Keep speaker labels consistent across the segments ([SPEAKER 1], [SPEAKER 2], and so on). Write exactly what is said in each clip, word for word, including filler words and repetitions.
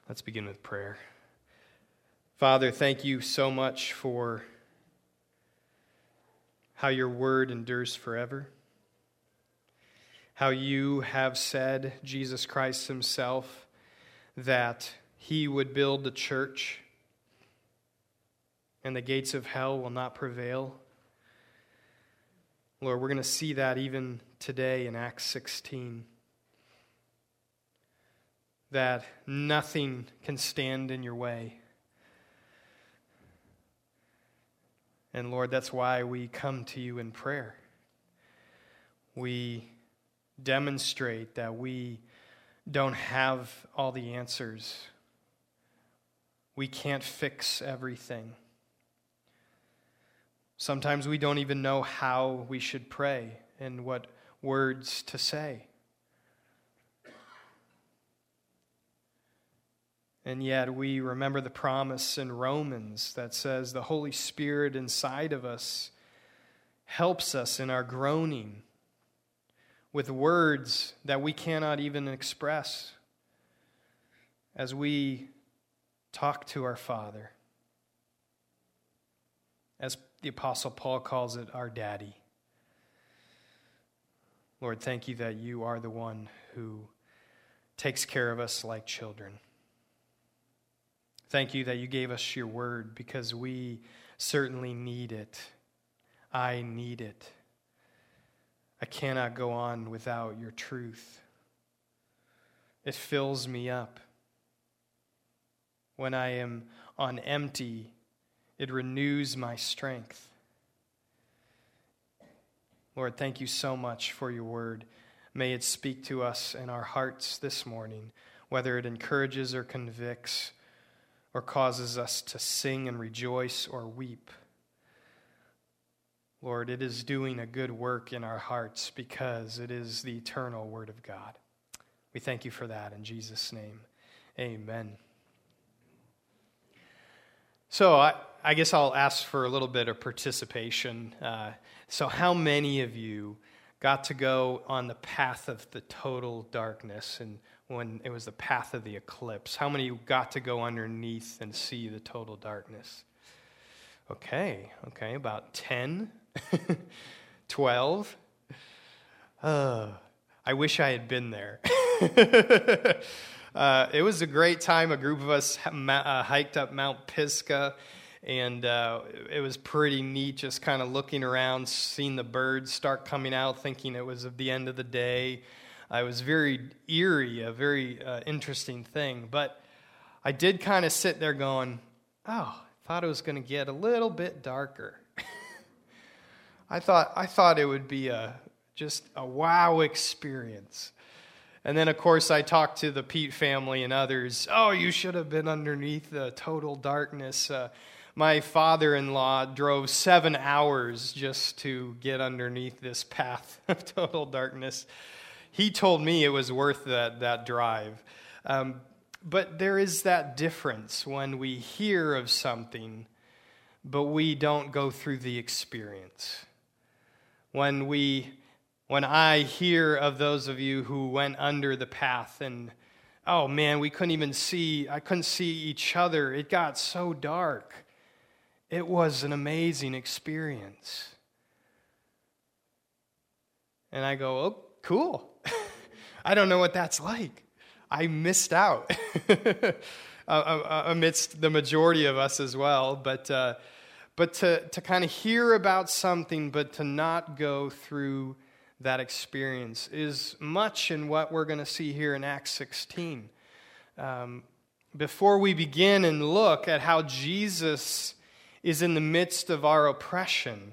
[SPEAKER 1] Let's begin with prayer. Father, thank you so much for how your word endures forever, how you have said, Jesus Christ himself, that he would build the church and the gates of hell will not prevail. Lord, we're going to see that even today in Acts sixteen. That nothing can stand in your way. And Lord, that's why we come to you in prayer. We demonstrate that we don't have all the answers. We can't fix everything. Sometimes we don't even know how we should pray and what words to say. And yet we remember the promise in Romans that says the Holy Spirit inside of us helps us in our groaning with words that we cannot even express as we talk to our Father. As the Apostle Paul calls it, our Daddy. Lord, thank you that you are the one who takes care of us like children. Thank you that you gave us your word because we certainly need it. I need it. I cannot go on without your truth. It fills me up. When I am on empty, it renews my strength. Lord, thank you so much for your word. May it speak to us in our hearts this morning, whether it encourages or convicts, or causes us to sing and rejoice or weep. Lord, it is doing a good work in our hearts because it is the eternal Word of God. We thank you for that in Jesus' name. Amen. So I, I guess I'll ask for a little bit of participation. Uh, so how many of you got to go on the path of the total darkness and when it was the path of the eclipse? How many got to go underneath and see the total darkness? Okay, okay, about ten, twelve. Uh, I wish I had been there. uh, it was a great time. A group of us uh, hiked up Mount Pisgah, and uh, it was pretty neat just kind of looking around, seeing the birds start coming out, thinking it was the end of the day. It was very eerie, a very uh, interesting thing. But I did kind of sit there going, oh, I thought it was going to get a little bit darker. I thought I thought it would be a just a wow experience. And then, of course, I talked to the Pete family and others. Oh, you should have been underneath the total darkness. Uh, my father-in-law drove seven hours just to get underneath this path of total darkness. He told me it was worth that, that drive. Um, but there is that difference when we hear of something, but we don't go through the experience. When we, when I hear of those of you who went under the path and, oh man, we couldn't even see, I couldn't see each other. It got so dark. It was an amazing experience. And I go, oh, cool. I don't know what that's like. I missed out uh, amidst the majority of us as well. But uh, but to, to kind of hear about something, but to not go through that experience is much in what we're going to see here in Acts sixteen. Um, before we begin and look at how Jesus is in the midst of our oppression,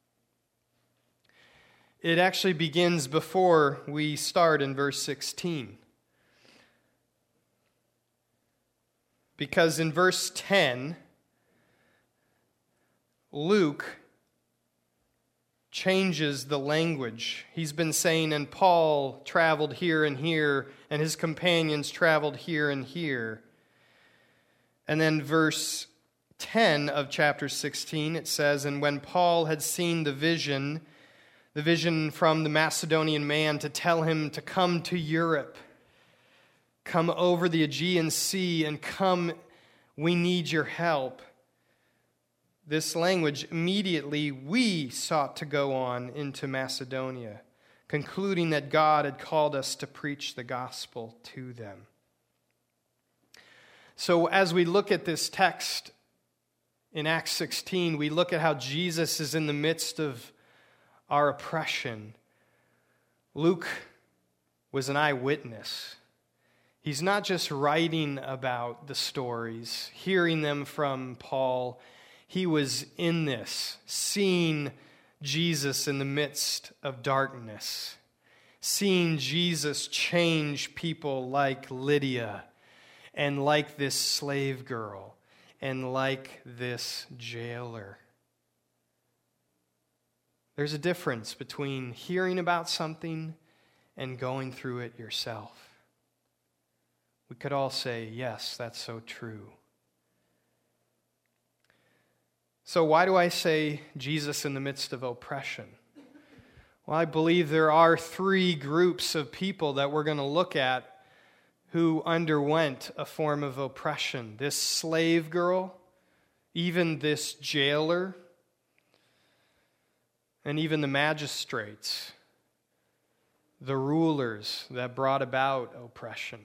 [SPEAKER 1] it actually begins before we start in verse sixteen. Because in verse ten, Luke changes the language. He's been saying, and Paul traveled here and here, and his companions traveled here and here. And then verse ten of chapter sixteen, it says, and when Paul had seen the vision, the vision from the Macedonian man to tell him to come to Europe, come over the Aegean Sea and come, we need your help. This language, immediately we sought to go on into Macedonia, concluding that God had called us to preach the gospel to them. So as we look at this text in Acts sixteen, we look at how Jesus is in the midst of our oppression. Luke was an eyewitness. He's not just writing about the stories, hearing them from Paul. He was in this, seeing Jesus in the midst of darkness, seeing Jesus change people like Lydia and like this slave girl and like this jailer. There's a difference between hearing about something and going through it yourself. We could all say, yes, that's so true. So why do I say Jesus in the midst of oppression? Well, I believe there are three groups of people that we're going to look at who underwent a form of oppression. This slave girl, even this jailer, and even the magistrates, the rulers that brought about oppression.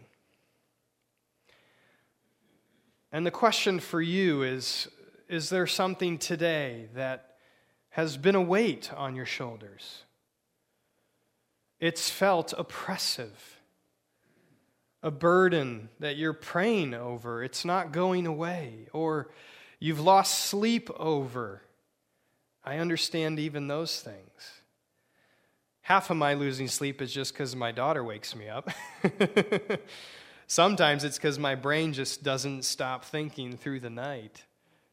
[SPEAKER 1] And the question for you is, is there something today that has been a weight on your shoulders? It's felt oppressive, a burden that you're praying over. It's not going away, or you've lost sleep over. I understand even those things. Half of my losing sleep is just because my daughter wakes me up. Sometimes it's because my brain just doesn't stop thinking through the night.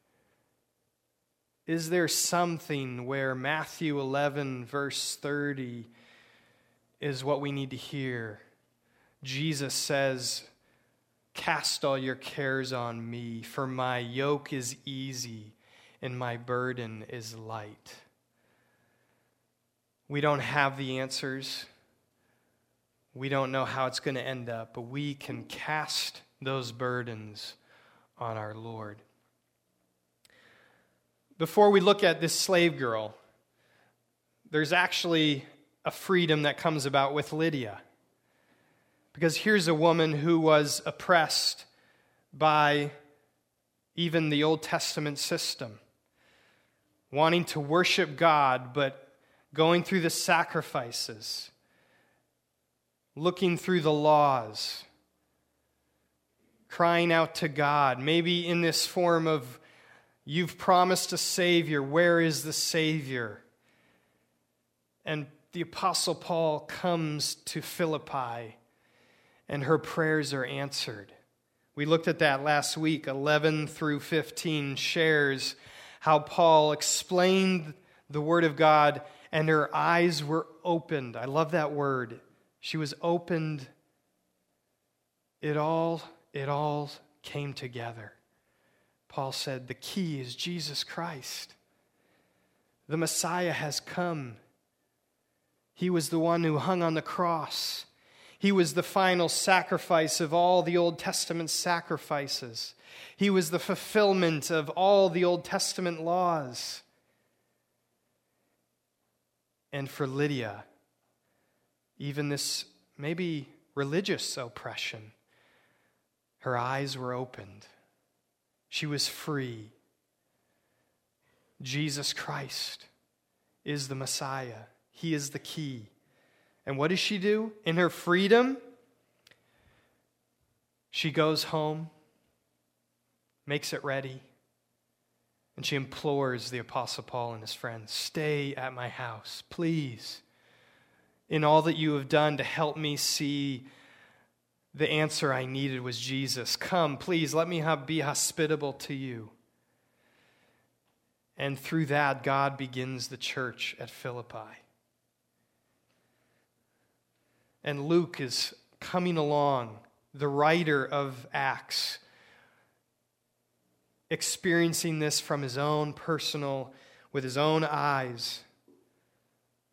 [SPEAKER 1] Is there something where Matthew eleven, verse thirty, is what we need to hear? Jesus says, "Cast all your cares on me, for my yoke is easy and my burden is light." We don't have the answers. We don't know how it's going to end up, but we can cast those burdens on our Lord. Before we look at this slave girl, there's actually a freedom that comes about with Lydia. Because here's a woman who was oppressed by even the Old Testament system, wanting to worship God, but going through the sacrifices, looking through the laws, crying out to God, maybe in this form of, "You've promised a Savior. Where is the Savior?" And the Apostle Paul comes to Philippi, and her prayers are answered. We looked at that last week. eleven through fifteen shares how Paul explained the Word of God, and her eyes were opened. I love that word. She was opened. It all, it all came together. Paul said, the key is Jesus Christ. The Messiah has come. He was the one who hung on the cross. He was the final sacrifice of all the Old Testament sacrifices. He was the fulfillment of all the Old Testament laws. And for Lydia, even this maybe religious oppression, her eyes were opened. She was free. Jesus Christ is the Messiah. He is the key. And what does she do? In her freedom, she goes home, makes it ready, and she implores the Apostle Paul and his friends, "Stay at my house, please. In all that you have done to help me see the answer I needed was Jesus. Come, please, let me have, be hospitable to you." And through that, God begins the church at Philippi. And Luke is coming along, the writer of Acts, experiencing this from his own personal, with his own eyes.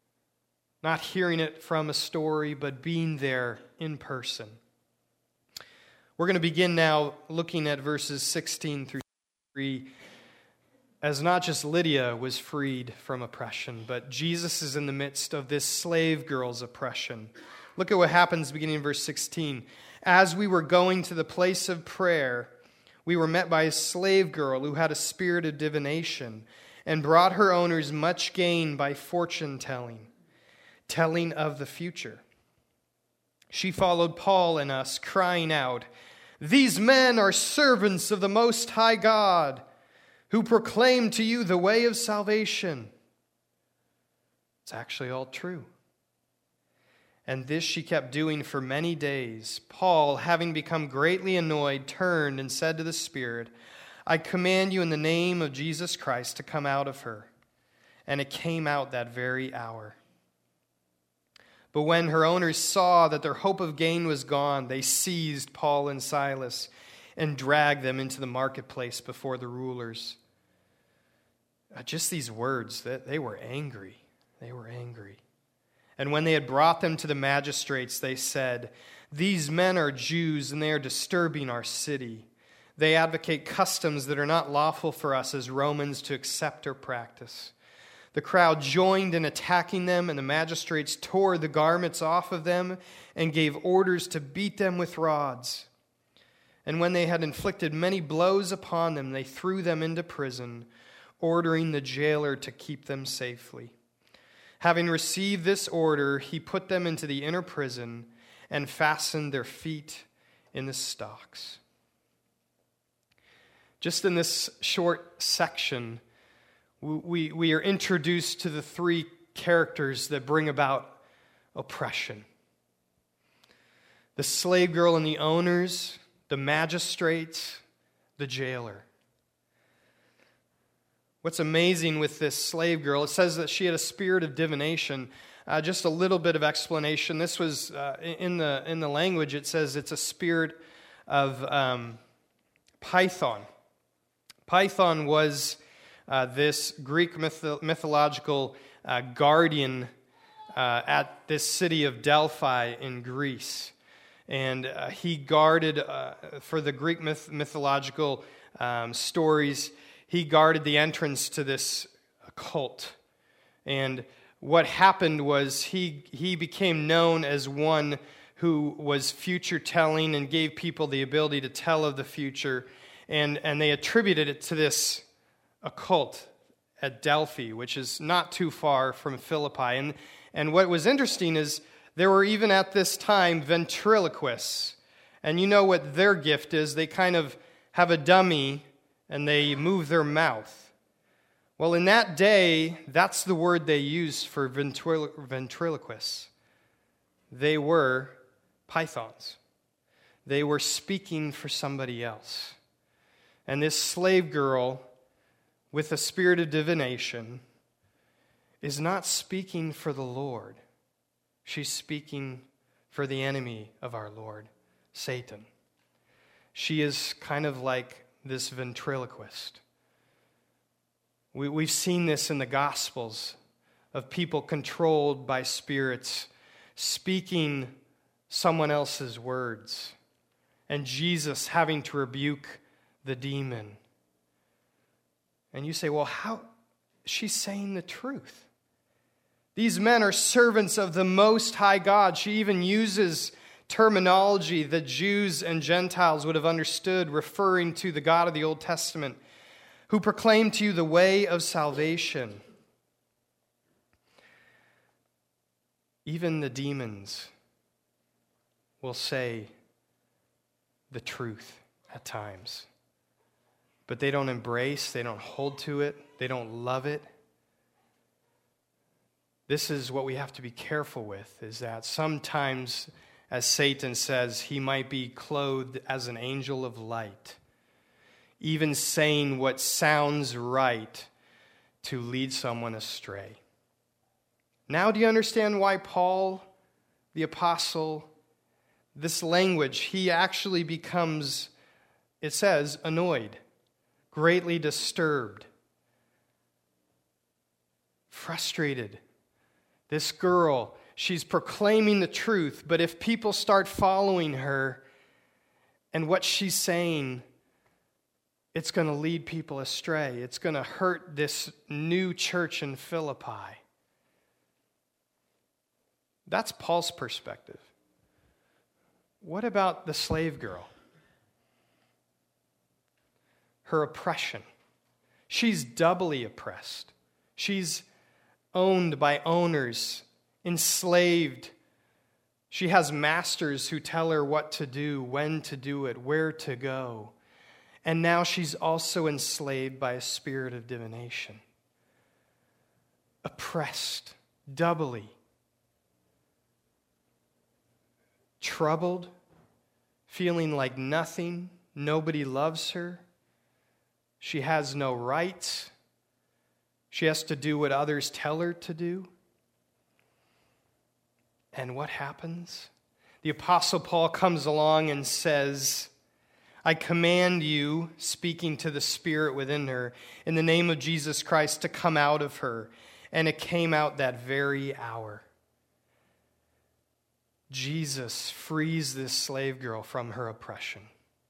[SPEAKER 1] Not hearing it from a story, but being there in person. We're going to begin now looking at verses sixteen through three, as not just Lydia was freed from oppression, but Jesus is in the midst of this slave girl's oppression. Look at what happens beginning in verse sixteen. As we were going to the place of prayer, we were met by a slave girl who had a spirit of divination and brought her owners much gain by fortune telling, telling of the future. She followed Paul and us, crying out, "These men are servants of the Most High God, who proclaim to you the way of salvation." It's actually all true. And this she kept doing for many days. Paul, having become greatly annoyed, turned and said to the Spirit, "I command you in the name of Jesus Christ to come out of her." And it came out that very hour. But when her owners saw that their hope of gain was gone, they seized Paul and Silas and dragged them into the marketplace before the rulers. Just these words, that they were angry. They were angry. And when they had brought them to the magistrates, they said, "These men are Jews, and they are disturbing our city. They advocate customs that are not lawful for us as Romans to accept or practice." The crowd joined in attacking them, and the magistrates tore the garments off of them and gave orders to beat them with rods. And when they had inflicted many blows upon them, they threw them into prison, ordering the jailer to keep them safely. Having received this order, he put them into the inner prison and fastened their feet in the stocks. Just in this short section, we, we are introduced to the three characters that bring about oppression. The slave girl and the owners, the magistrates, the jailer. What's amazing with this slave girl, it says that she had a spirit of divination. Uh, just a little bit of explanation. This was, uh, in the in the language, it says it's a spirit of um, Python. Python was uh, this Greek myth- mythological uh, guardian uh, at this city of Delphi in Greece. And uh, he guarded, uh, for the Greek myth- mythological um, stories, he guarded the entrance to this cult. And what happened was he he became known as one who was future-telling and gave people the ability to tell of the future. And, and they attributed it to this occult at Delphi, which is not too far from Philippi. And, and what was interesting is there were even at this time ventriloquists. And you know what their gift is. They kind of have a dummy and they move their mouth. Well, in that day, that's the word they used for ventrilo- ventriloquists. They were pythons. They were speaking for somebody else. And this slave girl with a spirit of divination is not speaking for the Lord. She's speaking for the enemy of our Lord, Satan. She is kind of like this ventriloquist. We, we've seen this in the Gospels of people controlled by spirits speaking someone else's words, and Jesus having to rebuke the demon. And you say, well, how? She's saying the truth. These men are servants of the Most High God. She even uses terminology that Jews and Gentiles would have understood, referring to the God of the Old Testament, who proclaimed to you the way of salvation. Even the demons will say the truth at times, but they don't embrace, they don't hold to it, they don't love it. This is what we have to be careful with, is that sometimes, as Satan says, he might be clothed as an angel of light, even saying what sounds right to lead someone astray. Now do you understand why Paul, the apostle, this language, he actually becomes, it says, annoyed, greatly disturbed, frustrated. This girl, she's proclaiming the truth, but if people start following her And what she's saying, it's going to lead people astray. It's going to hurt this new church in Philippi. That's Paul's perspective. What about the slave girl? Her oppression. She's doubly oppressed. She's owned by owners, enslaved. She has masters who tell her what to do, when to do it, where to go. And now she's also enslaved by a spirit of divination. Oppressed, doubly. Troubled, feeling like nothing, nobody loves her. She has no rights. She has to do what others tell her to do. And what happens? The Apostle Paul comes along and says, I command you, speaking to the spirit within her, in the name of Jesus Christ, to come out of her. And it came out that very hour. Jesus frees this slave girl from her oppression.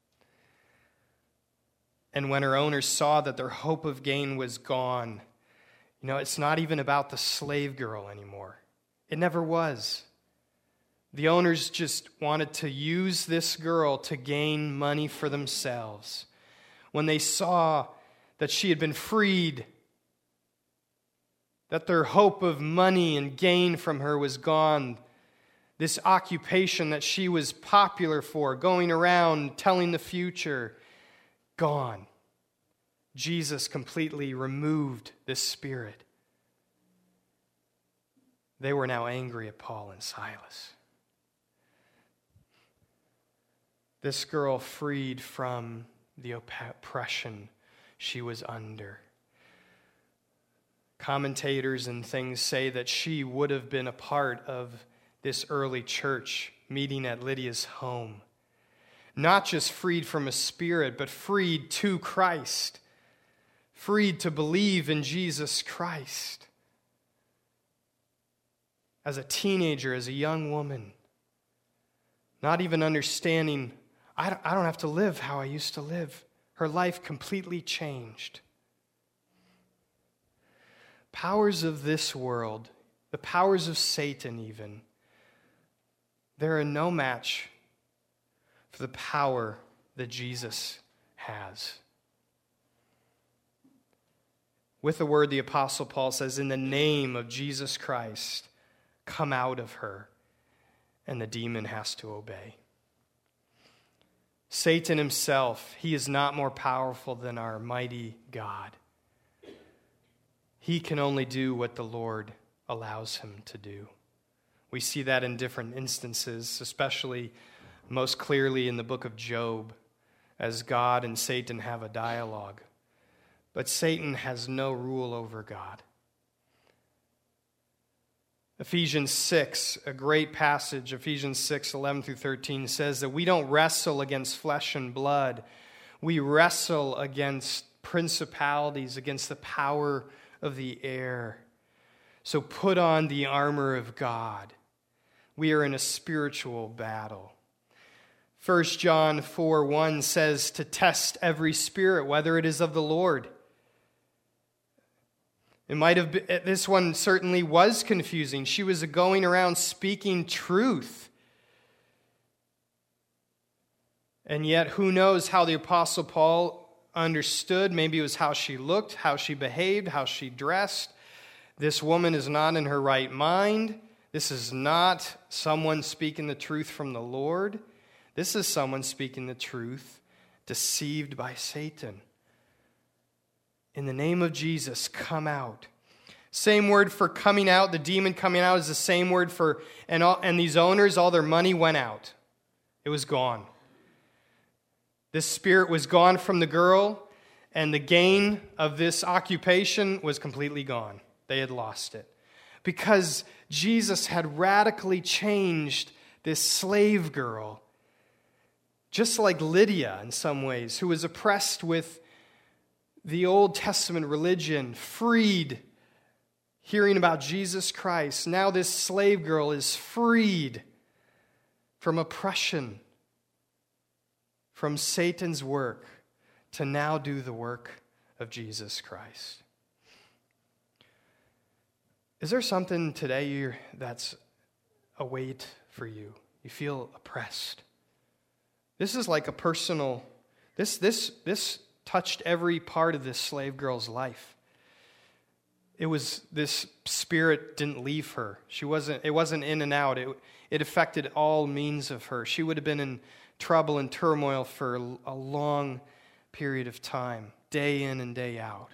[SPEAKER 1] And when her owners saw that their hope of gain was gone, you know, it's not even about the slave girl anymore. It never was. The owners just wanted to use this girl to gain money for themselves. When they saw that she had been freed, that their hope of money and gain from her was gone, this occupation that she was popular for, going around telling the future, gone. Jesus completely removed this spirit. They were now angry at Paul and Silas. This girl freed from the oppression she was under. Commentators and things say that she would have been a part of this early church meeting at Lydia's home. Not just freed from a spirit, but freed to Christ. Freed to believe in Jesus Christ. As a teenager, as a young woman, not even understanding, I don't, I don't have to live how I used to live. Her life completely changed. Powers of this world, the powers of Satan even, they're no match for the power that Jesus has. With the word, the Apostle Paul says, in the name of Jesus Christ, come out of her, and the demon has to obey. Satan himself, he is not more powerful than our mighty God. He can only do what the Lord allows him to do. We see that in different instances, especially most clearly in the book of Job, as God and Satan have a dialogue. But Satan has no rule over God. Ephesians six, a great passage, Ephesians six, eleven through thirteen, says that we don't wrestle against flesh and blood. We wrestle against principalities, against the power of the air. So put on the armor of God. We are in a spiritual battle. First John four one says to test every spirit, whether it is of the Lord. It might have been, this one certainly was confusing. She was going around speaking truth. And yet, who knows how the Apostle Paul understood? Maybe it was how she looked, how she behaved, how she dressed. This woman is not in her right mind. This is not someone speaking the truth from the Lord. This is someone speaking the truth, deceived by Satan. In the name of Jesus, come out. Same word for coming out, the demon coming out is the same word for, and, all, and these owners, all their money went out. It was gone. This spirit was gone from the girl, and the gain of this occupation was completely gone. They had lost it. Because Jesus had radically changed this slave girl, just like Lydia in some ways, who was oppressed with the Old Testament religion, freed, hearing about Jesus Christ. Now this slave girl is freed from oppression, from Satan's work to now do the work of Jesus Christ. Is there something today you're, that's a weight for you? You feel oppressed. This is like a personal, this, this, this touched every part of this slave girl's life. It was, this spirit didn't leave her. She wasn't, it wasn't in and out. It, it affected all means of her. She would have been in trouble and turmoil for a long period of time, day in and day out.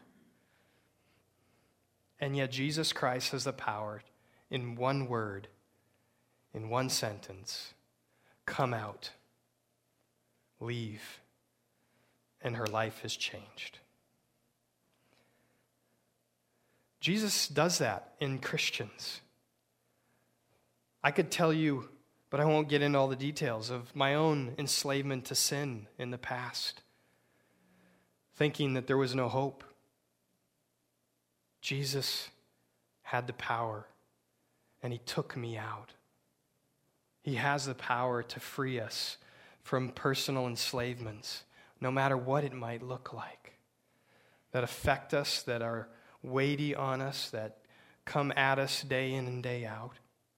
[SPEAKER 1] And yet Jesus Christ has the power in one word, in one sentence, come out, leave, and her life has changed. Jesus does that in Christians. I could tell you, but I won't get into all the details of my own enslavement to sin in the past, thinking that there was no hope. Jesus had the power, and he took me out. He has the power to free us from personal enslavements, no matter what it might look like, that affect us, that are weighty on us, that come at us day in and day out.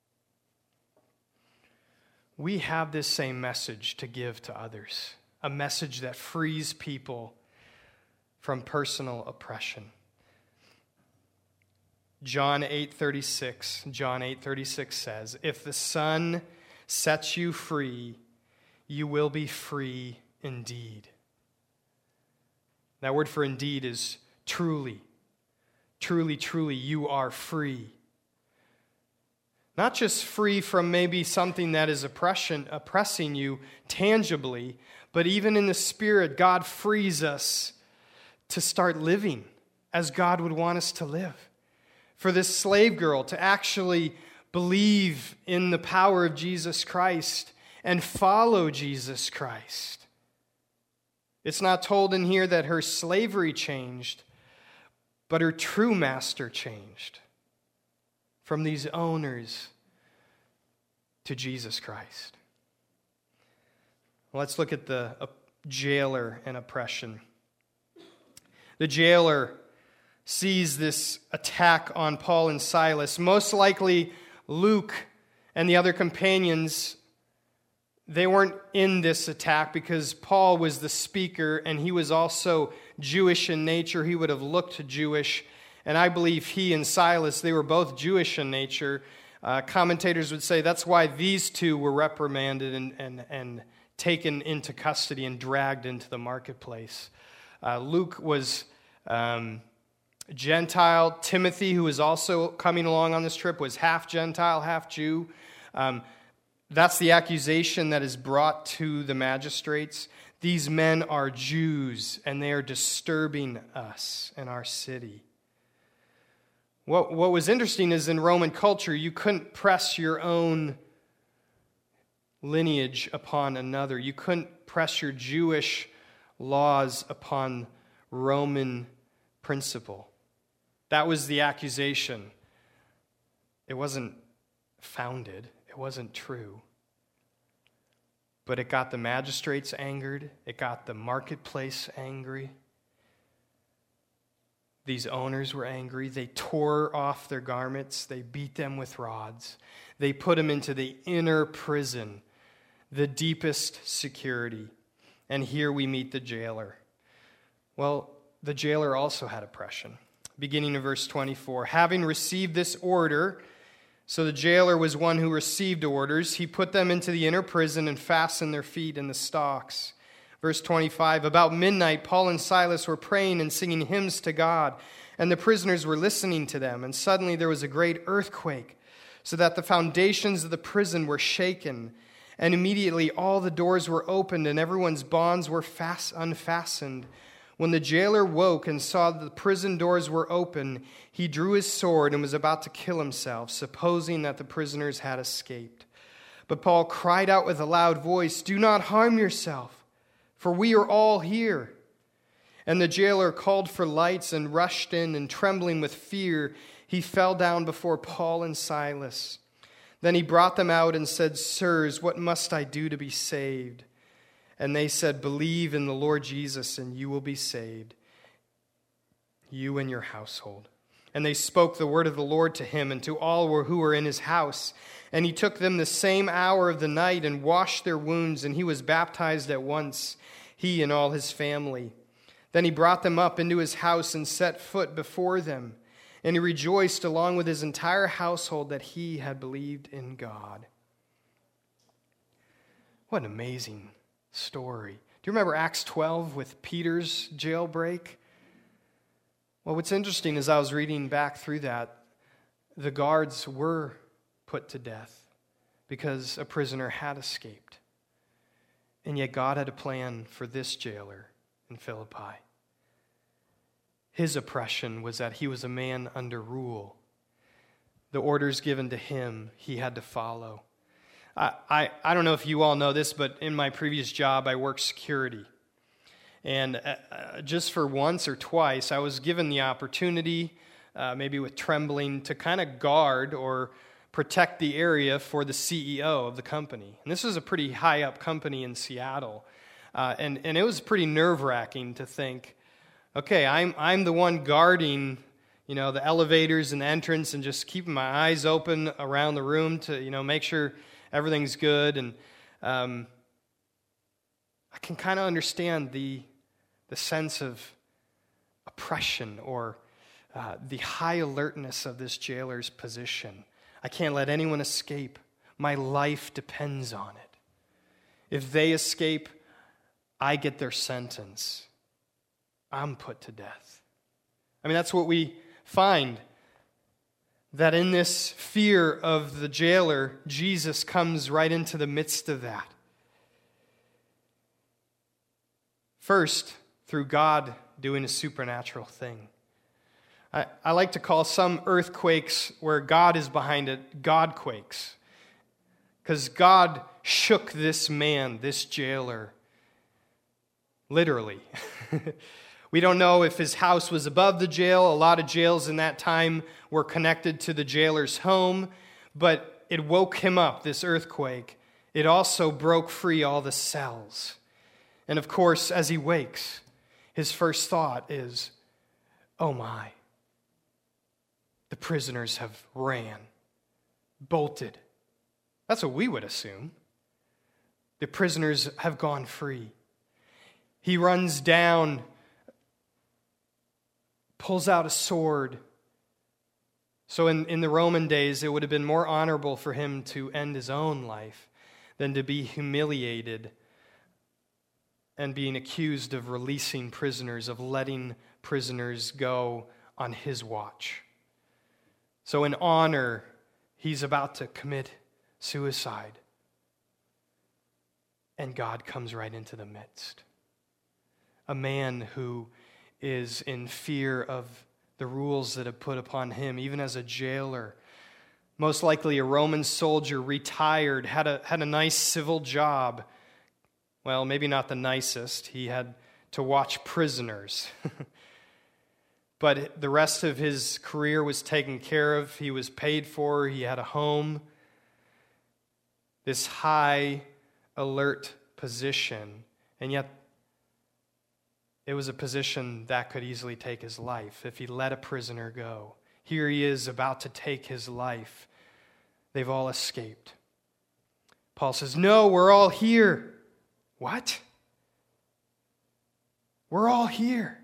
[SPEAKER 1] We have this same message to give to others, a message that frees people from personal oppression. John eight thirty-six, John eight thirty-six says, "If the Son sets you free, you will be free indeed." That word for indeed is truly. Truly, truly, you are free. Not just free from maybe something that is oppression, oppressing you tangibly, but even in the spirit, God frees us to start living as God would want us to live. For this slave girl to actually believe in the power of Jesus Christ and follow Jesus Christ. It's not told in here that her slavery changed, but her true master changed from these owners to Jesus Christ. Let's look at the uh, jailer and oppression. The jailer sees this attack on Paul and Silas. Most likely, Luke and the other companions, they weren't in this attack because Paul was the speaker and he was also Jewish in nature. He would have looked Jewish. And I believe he and Silas, they were both Jewish in nature. Uh, commentators would say that's why these two were reprimanded and, and, and taken into custody and dragged into the marketplace. Uh, Luke was um, Gentile. Timothy, who was also coming along on this trip, was half Gentile, half Jew. Um, that's the accusation that is brought to the magistrates. These men are Jews, and they are disturbing us and our city. What, what was interesting is in Roman culture, you couldn't press your own lineage upon another. You couldn't press your Jewish laws upon Roman principle. That was the accusation. It wasn't founded. It wasn't true. But it got the magistrates angered. It got the marketplace angry. These owners were angry. They tore off their garments. They beat them with rods. They put them into the inner prison, the deepest security. And here we meet the jailer. Well, the jailer also had oppression. Beginning in verse twenty-four, having received this order, so the jailer was one who received orders, he put them into the inner prison and fastened their feet in the stocks. Verse twenty-five, about midnight, Paul and Silas were praying and singing hymns to God, and the prisoners were listening to them. And suddenly there was a great earthquake, so that the foundations of the prison were shaken. And immediately all the doors were opened, and everyone's bonds were fast unfastened. When the jailer woke and saw that the prison doors were open, he drew his sword and was about to kill himself, supposing that the prisoners had escaped. But Paul cried out with a loud voice, "Do not harm yourself, for we are all here." And the jailer called for lights and rushed in, and trembling with fear, he fell down before Paul and Silas. Then he brought them out and said, "Sirs, what must I do to be saved?" And they said, "Believe in the Lord Jesus, and you will be saved, you and your household." And they spoke the word of the Lord to him and to all who were in his house. And he took them the same hour of the night and washed their wounds, and he was baptized at once, he and all his family. Then he brought them up into his house and set foot before them. And he rejoiced along with his entire household that he had believed in God. What an amazing story. Do you remember Acts twelve with Peter's jailbreak? Well, what's interesting is I was reading back through that, the guards were put to death because a prisoner had escaped. And yet God had a plan for this jailer in Philippi. His oppression was that he was a man under rule. The orders given to him, he had to follow. I, I, I don't know if you all know this, but in my previous job, I worked security. And uh, just for once or twice, I was given the opportunity, uh, maybe with trembling, to kind of guard or protect the area for the C E O of the company. And this was a pretty high-up company in Seattle. Uh, and, and it was pretty nerve-wracking to think, okay, I'm I'm the one guarding, you know, the elevators and the entrance and just keeping my eyes open around the room to, you know, make sure everything's good. And um, I can kind of understand the the sense of oppression or uh, the high alertness of this jailer's position. I can't let anyone escape. My life depends on it. If they escape, I get their sentence. I'm put to death. I mean, that's what we find, that in this fear of the jailer, Jesus comes right into the midst of that. First, through God doing a supernatural thing. I, I like to call some earthquakes where God is behind it, God quakes. Because God shook this man, this jailer, literally. We don't know if his house was above the jail. A lot of jails in that time were connected to the jailer's home, but it woke him up, this earthquake. It also broke free all the cells. And of course, as he wakes, his first thought is, oh my, the prisoners have ran, bolted. That's what we would assume. The prisoners have gone free. He runs down, pulls out a sword. So in, in the Roman days, it would have been more honorable for him to end his own life than to be humiliated and being accused of releasing prisoners, of letting prisoners go on his watch. So in honor, he's about to commit suicide. And God comes right into the midst. A man who is in fear of the rules that have put upon him, even as a jailer. Most likely a Roman soldier, retired, had a, had a nice civil job. Well, maybe not the nicest. He had to watch prisoners. But the rest of his career was taken care of. He was paid for. He had a home. This high alert position. And yet, it was a position that could easily take his life if he let a prisoner go. Here he is about to take his life. They've all escaped. Paul says, no, we're all here. What? We're all here.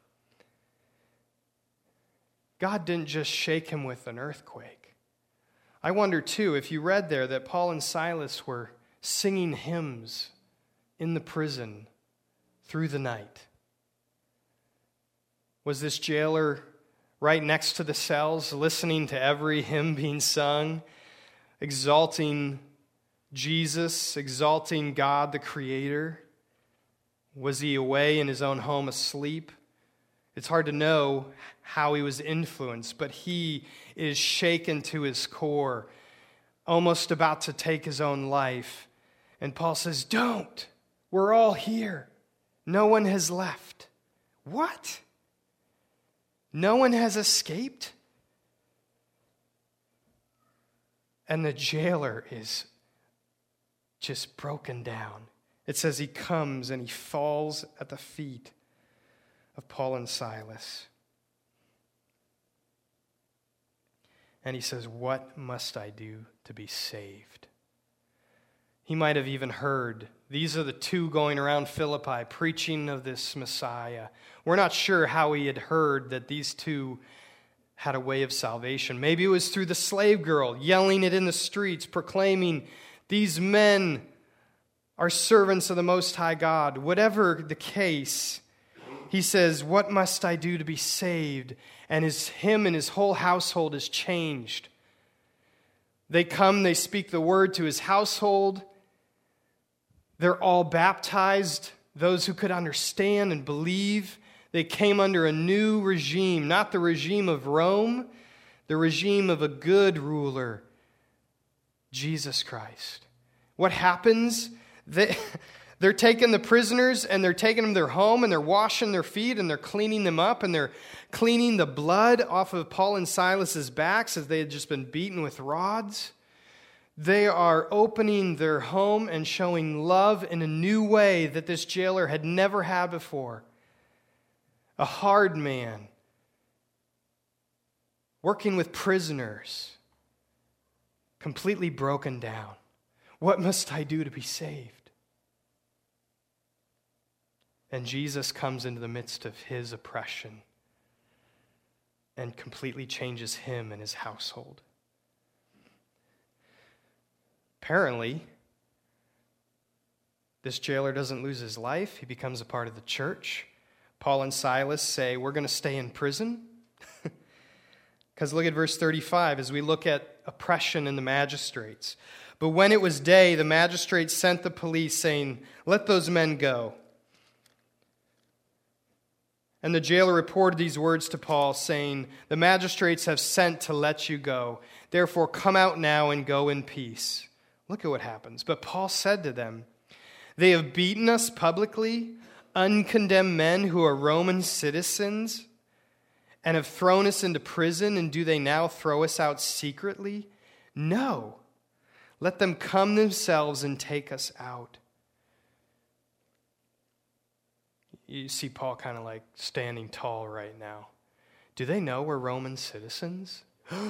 [SPEAKER 1] God didn't just shake him with an earthquake. I wonder, too, if you read there that Paul and Silas were singing hymns in the prison through the night. Was this jailer right next to the cells, listening to every hymn being sung, exalting Jesus, exalting God the Creator? Was he away in his own home asleep? It's hard to know how he was influenced, but he is shaken to his core, almost about to take his own life. And Paul says, don't. We're all here. No one has left. What? No one has escaped? And the jailer is just broken down. It says he comes and he falls at the feet of Paul and Silas. And he says, "What must I do to be saved?" He might have even heard, these are the two going around Philippi preaching of this Messiah. We're not sure how he had heard that these two had a way of salvation. Maybe it was through the slave girl yelling it in the streets, proclaiming, "These men are servants of the Most High God." Whatever the case, he says, "What must I do to be saved?" And his, him and his whole household is changed. They come, they speak the word to his household. They're all baptized, those who could understand and believe. They came under a new regime, not the regime of Rome, the regime of a good ruler, Jesus Christ. What happens? They, they're taking the prisoners and they're taking them to their home and they're washing their feet and they're cleaning them up and they're cleaning the blood off of Paul and Silas's backs as they had just been beaten with rods. They are opening their home and showing love in a new way that this jailer had never had before. A hard man, working with prisoners, completely broken down. What must I do to be saved? And Jesus comes into the midst of his oppression and completely changes him and his household. Apparently, this jailer doesn't lose his life. He becomes a part of the church. Paul and Silas say, "We're going to stay in prison." Because look at verse thirty-five as we look at oppression in the magistrates. "But when it was day, the magistrates sent the police, saying, 'Let those men go.' And the jailer reported these words to Paul, saying, 'The magistrates have sent to let you go. Therefore, come out now and go in peace.' Look at what happens. But Paul said to them, 'They have beaten us publicly, uncondemned men who are Roman citizens, and have thrown us into prison, and do they now throw us out secretly? No. Let them come themselves and take us out.'" You see Paul kind of like standing tall right now. Do they know we're Roman citizens?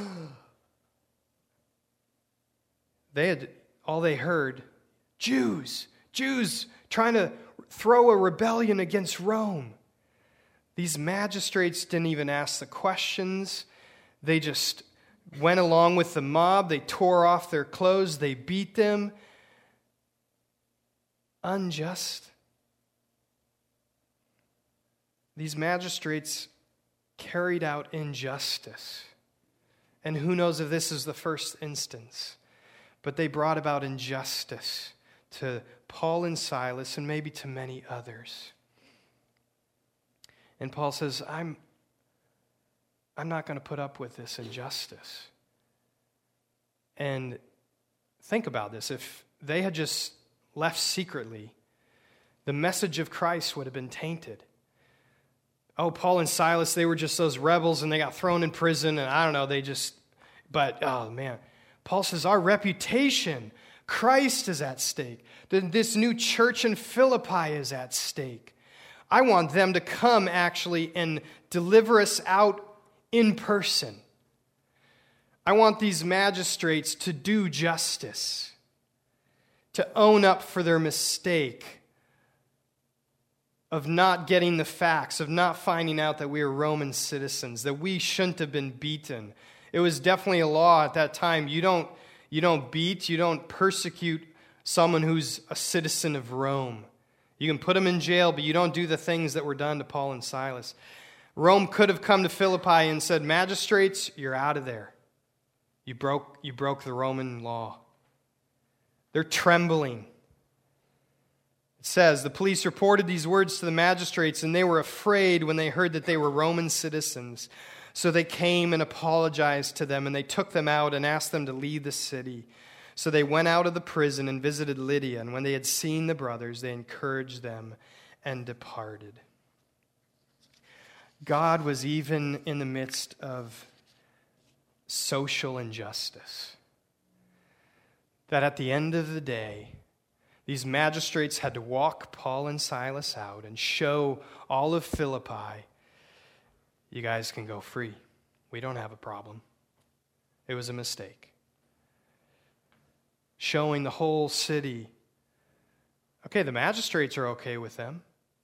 [SPEAKER 1] They had, all they heard, Jews, Jews trying to throw a rebellion against Rome. These magistrates didn't even ask the questions. They just went along with the mob. They tore off their clothes. They beat them. Unjust. These magistrates carried out injustice. And who knows if this is the first instance. But they brought about injustice to Paul and Silas and maybe to many others. And Paul says, I'm, I'm not going to put up with this injustice. And think about this. If they had just left secretly, the message of Christ would have been tainted. Oh, Paul and Silas, they were just those rebels and they got thrown in prison and I don't know, they just, but oh man. Paul says our reputation, Christ is at stake. This new church in Philippi is at stake. I want them to come actually and deliver us out in person. I want these magistrates to do justice, to own up for their mistake of not getting the facts, of not finding out that we are Roman citizens, that we shouldn't have been beaten. It was definitely a law at that time. You don't, you don't beat, you don't persecute someone who's a citizen of Rome. You can put them in jail, but you don't do the things that were done to Paul and Silas. Rome could have come to Philippi and said, magistrates, you're out of there. You broke, you broke the Roman law. They're trembling. It says, the police reported these words to the magistrates, and they were afraid when they heard that they were Roman citizens. So they came and apologized to them, and they took them out and asked them to leave the city. So they went out of the prison and visited Lydia, and when they had seen the brothers, they encouraged them and departed. God was even in the midst of social injustice. That at the end of the day, These magistrates had to walk Paul and Silas out and show all of Philippi, you guys can go free. We don't have a problem. It was a mistake. Showing the whole city, okay, the magistrates are okay with them.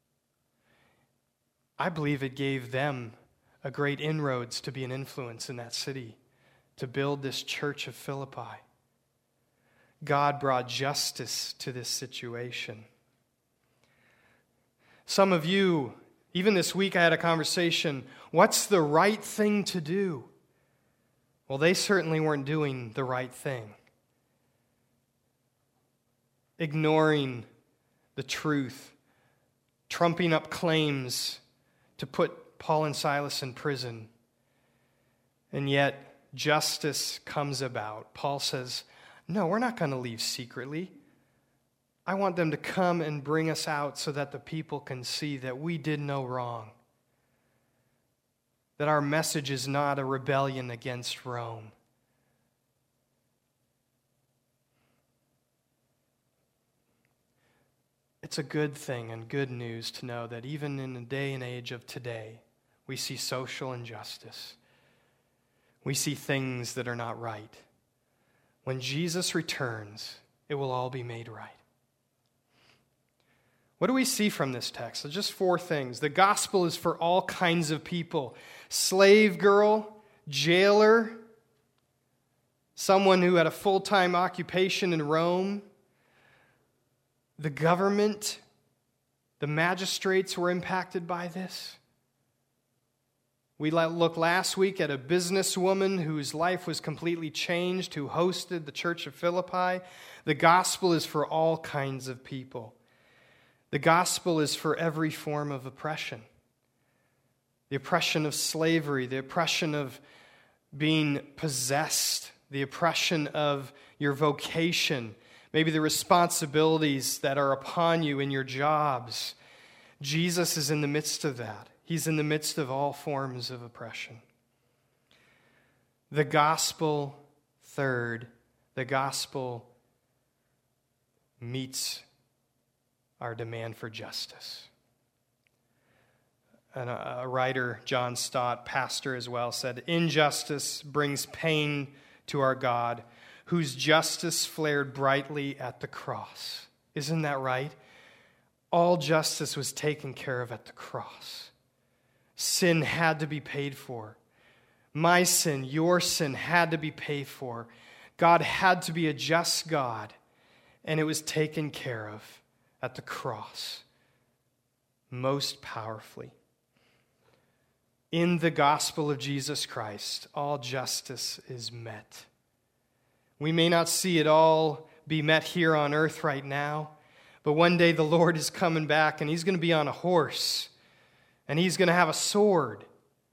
[SPEAKER 1] I believe it gave them a great inroads to be an influence in that city, to build this church of Philippi. God brought justice to this situation. Some of you, even this week I had a conversation, what's the right thing to do? Well, they certainly weren't doing the right thing. Ignoring the truth, trumping up claims to put Paul and Silas in prison. And yet, justice comes about. Paul says, no, we're not going to leave secretly. I want them to come and bring us out so that the people can see that we did no wrong. That our message is not a rebellion against Rome. It's a good thing and good news to know that even in the day and age of today, we see social injustice. We see things that are not right. When Jesus returns, it will all be made right. What do we see from this text? So just four things. The gospel is for all kinds of people. Slave girl, jailer, someone who had a full-time occupation in Rome, the government, the magistrates were impacted by this. We looked last week at a businesswoman whose life was completely changed, who hosted the church of Philippi. The gospel is for all kinds of people. The gospel is for every form of oppression. The oppression of slavery, the oppression of being possessed, the oppression of your vocation, maybe the responsibilities that are upon you in your jobs. Jesus is in the midst of that. He's in the midst of all forms of oppression. The gospel, third, the gospel meets our demand for justice. And a, a writer, John Stott, pastor as well, said, injustice brings pain to our God, whose justice flared brightly at the cross. Isn't that right? All justice was taken care of at the cross. Sin had to be paid for. My sin, your sin had to be paid for. God had to be a just God, and it was taken care of at the cross most powerfully. In the gospel of Jesus Christ, all justice is met. We may not see it all be met here on earth right now, but one day the Lord is coming back, and He's going to be on a horse, and He's going to have a sword.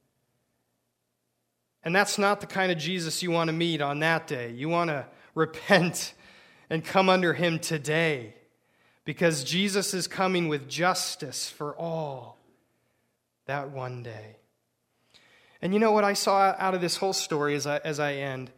[SPEAKER 1] And that's not the kind of Jesus you want to meet on that day. You want to repent and come under Him today, because Jesus is coming with justice for all that one day. And you know what I saw out of this whole story as I, as I end?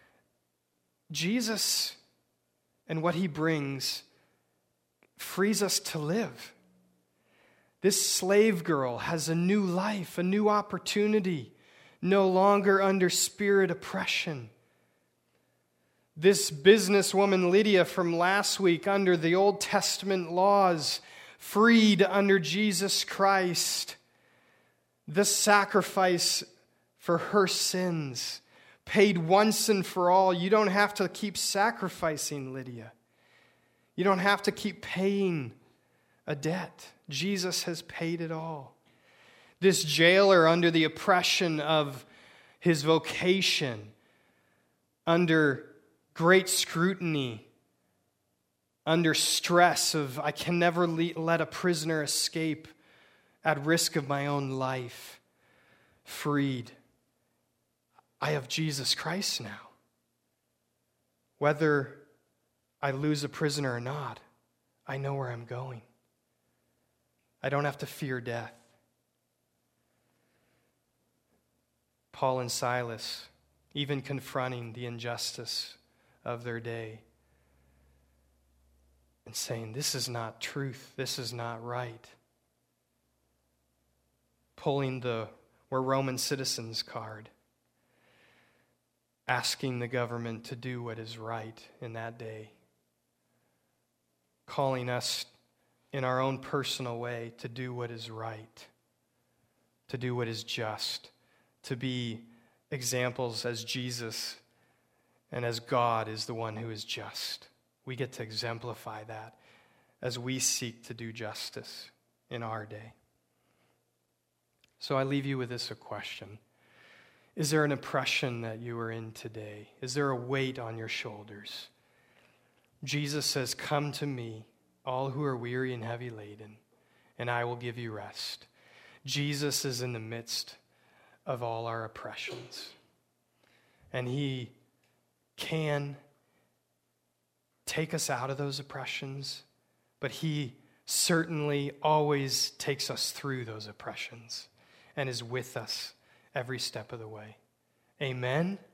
[SPEAKER 1] Jesus and what He brings frees us to live. This slave girl has a new life, a new opportunity, no longer under spirit oppression. This businesswoman Lydia from last week, under the Old Testament laws, freed under Jesus Christ, the sacrifice for her sins, paid once and for all. You don't have to keep sacrificing, Lydia. You don't have to keep paying a debt. Jesus has paid it all. This jailer, under the oppression of his vocation, under great scrutiny, under stress of, I can never let a prisoner escape at risk of my own life, freed. I have Jesus Christ now. Whether I lose a prisoner or not, I know where I'm going. I don't have to fear death. Paul and Silas, even confronting the injustice of their day, and saying, this is not truth, this is not right. Pulling the we're Roman citizens card, asking the government to do what is right in that day, calling us in our own personal way to do what is right, to do what is just, to be examples as Jesus and as God is the one who is just. We get to exemplify that as we seek to do justice in our day. So I leave you with this a question. Is there an oppression that you are in today? Is there a weight on your shoulders? Jesus says, come to me, all who are weary and heavy laden, and I will give you rest. Jesus is in the midst of all our oppressions. And he can take us out of those oppressions, but he certainly always takes us through those oppressions and is with us every step of the way. Amen.